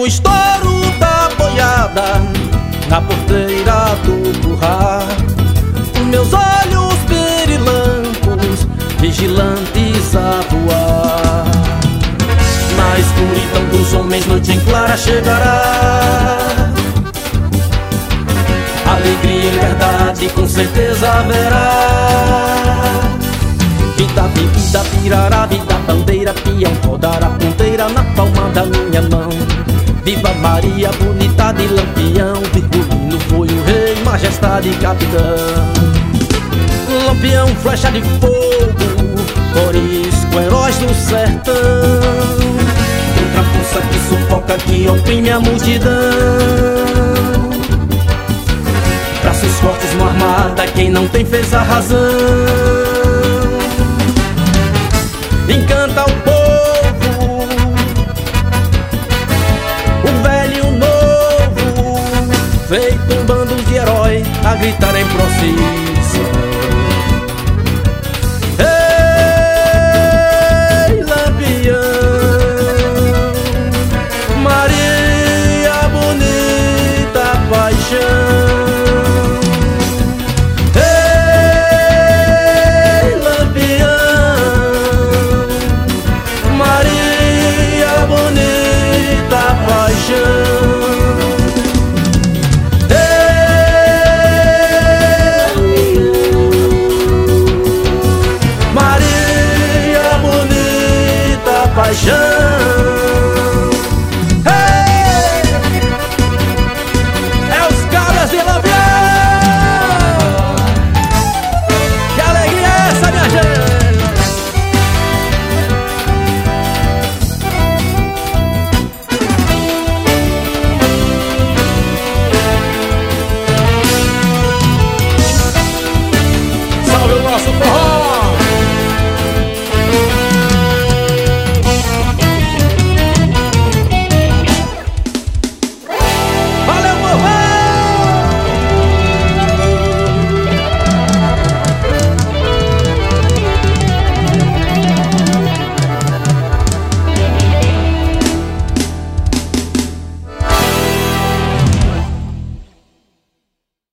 no estouro da boiada, na porteira do curral, meus olhos pirilampos, vigilantes a voar. Na escuridão dos homens, noite em clara chegará. Alegria e liberdade com certeza haverá. Vida, bebida, pirará, vida, bandeira, peão, rodar a ponteira na palma da minha mão. Viva Maria, bonita de Lampião, Virgulino foi o rei, majestade e capitão. Lampião, flecha de fogo, Corisco, heróis do sertão. Contra a força que sufoca, que oprime a multidão. Braços fortes, mão armada, quem não tem fez a razão. Encanta o povo, o velho e o novo, feito um bando de herói a gritar em prosseguir.